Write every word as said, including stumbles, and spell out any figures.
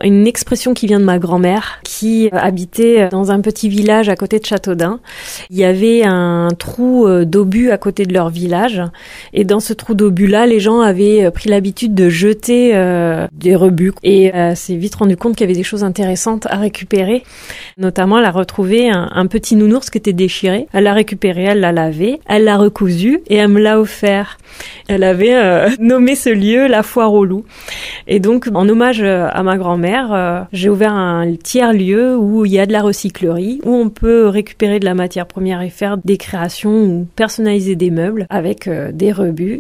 une expression qui vient de ma grand-mère, qui habitait dans un petit village à côté de Châteaudun. Il y avait un trou d'obus à côté de leur village, et dans ce trou d'obus-là, les gens avaient pris l'habitude de jeter euh, des rebuts, et euh, s'est vite rendu compte qu'il y avait des choses intéressantes à récupérer. Notamment, elle a retrouvé un, un petit nounours qui était déchiré. Elle l'a récupéré, elle l'a lavé, elle l'a recousu, et elle me l'a offert. Elle avait euh, nommé ce lieu la Foire aux loups. Et donc, en hommage à ma grand-mère, euh, j'ai ouvert un tiers-lieu où il y a de la recyclerie, où on peut récupérer de la matière première et faire des créations ou personnaliser des meubles avec euh, des rebuts.